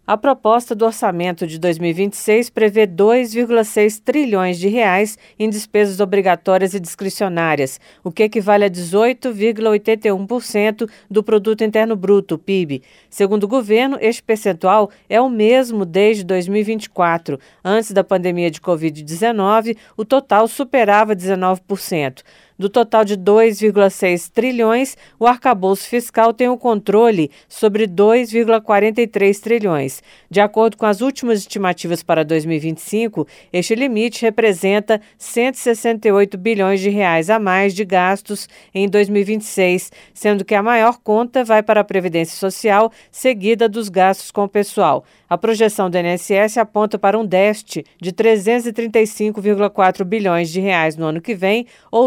A proposta do orçamento de 2026 prevê 2,6 trilhões de reais em despesas obrigatórias e discricionárias, o que equivale a 18,81% do Produto Interno Bruto, PIB. Segundo o governo, este percentual é o mesmo desde 2024. Antes da pandemia de Covid-19, o total superava 19%. Do total de 2,6 trilhões, o arcabouço fiscal tem o controle sobre 2,43 trilhões. De acordo com as últimas estimativas para 2025, este limite representa 168 bilhões de reais a mais de gastos em 2026, sendo que a maior conta vai para a Previdência Social, seguida dos gastos com o pessoal. A projeção do INSS aponta para um déficit de 335,4 bilhões de reais no ano que vem, ou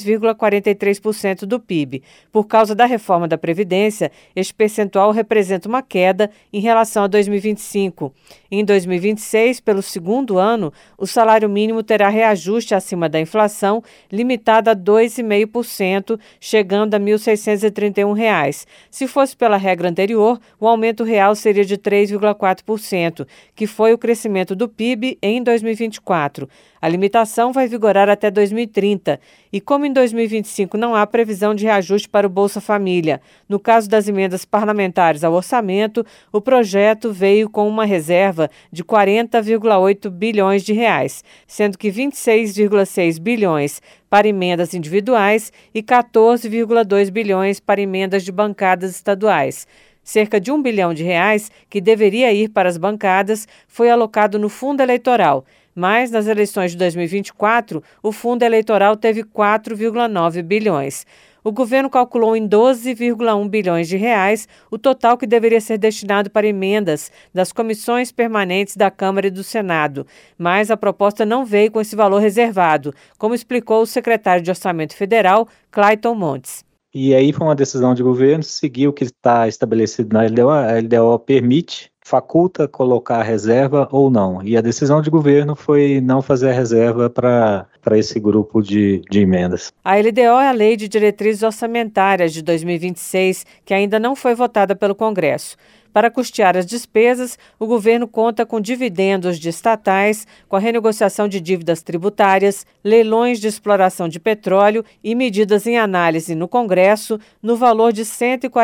2,43% do PIB. Por causa da reforma da Previdência, este percentual representa uma queda em relação a 2025. Em 2026, pelo segundo ano, o salário mínimo terá reajuste acima da inflação, limitado a 2,5%, chegando a R$ 1.631. Se fosse pela regra anterior, o aumento real seria de 3,4%, que foi o crescimento do PIB em 2024. A limitação vai vigorar até 2030 e, como em 2025 não há previsão de reajuste para o Bolsa Família, no caso das emendas parlamentares ao orçamento, o projeto veio com uma reserva de 40,8 bilhões de reais, sendo que 26,6 bilhões para emendas individuais e 14,2 bilhões para emendas de bancadas estaduais. Cerca de R$ 1 bilhão de reais, que deveria ir para as bancadas, foi alocado no fundo eleitoral. Mas, nas eleições de 2024, o fundo eleitoral teve 4,9 bilhões. O governo calculou em 12,1 bilhões de reais o total que deveria ser destinado para emendas das comissões permanentes da Câmara e do Senado. Mas a proposta não veio com esse valor reservado, como explicou o secretário de Orçamento Federal, Clayton Montes. E aí foi uma decisão de governo seguir o que está estabelecido na LDO. A LDO faculta colocar a reserva ou não. E a decisão de governo foi não fazer a reserva para esse grupo de emendas. A LDO é a Lei de Diretrizes Orçamentárias de 2026, que ainda não foi votada pelo Congresso. Para custear as despesas, o governo conta com dividendos de estatais, com a renegociação de dívidas tributárias, leilões de exploração de petróleo e medidas em análise no Congresso, no valor de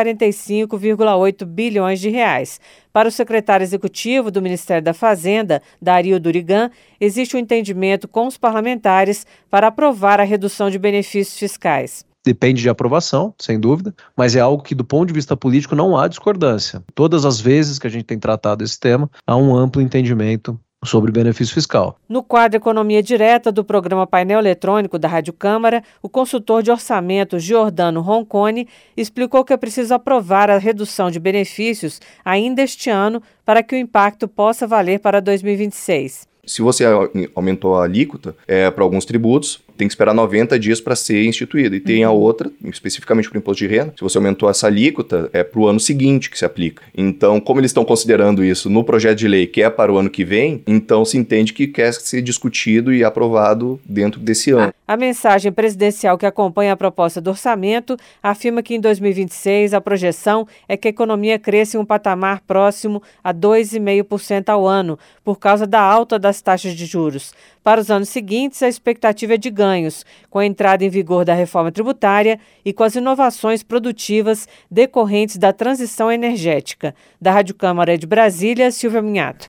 145,8 bilhões de reais. Para o secretário executivo do Ministério da Fazenda, Dario Durigan, existe um entendimento com os parlamentares para aprovar a redução de benefícios fiscais. Depende de aprovação, sem dúvida, mas é algo que, do ponto de vista político, não há discordância. Todas as vezes que a gente tem tratado esse tema, há um amplo entendimento sobre benefício fiscal. No quadro Economia Direta do programa Painel Eletrônico da Rádio Câmara, o consultor de orçamento Giordano Ronconi explicou que é preciso aprovar a redução de benefícios ainda este ano para que o impacto possa valer para 2026. Se você aumentou a alíquota para alguns tributos, tem que esperar 90 dias para ser instituída. E tem a outra, especificamente para o imposto de renda, se você aumentou essa alíquota, é para o ano seguinte que se aplica. Então, como eles estão considerando isso no projeto de lei que é para o ano que vem, então se entende que quer ser discutido e aprovado dentro desse ano. A mensagem presidencial que acompanha a proposta do orçamento afirma que em 2026 a projeção é que a economia cresça em um patamar próximo a 2,5% ao ano, por causa da alta das taxas de juros. Para os anos seguintes, a expectativa é de ganhos, com a entrada em vigor da reforma tributária e com as inovações produtivas decorrentes da transição energética. Da Rádio Câmara de Brasília, Silvia Minhato.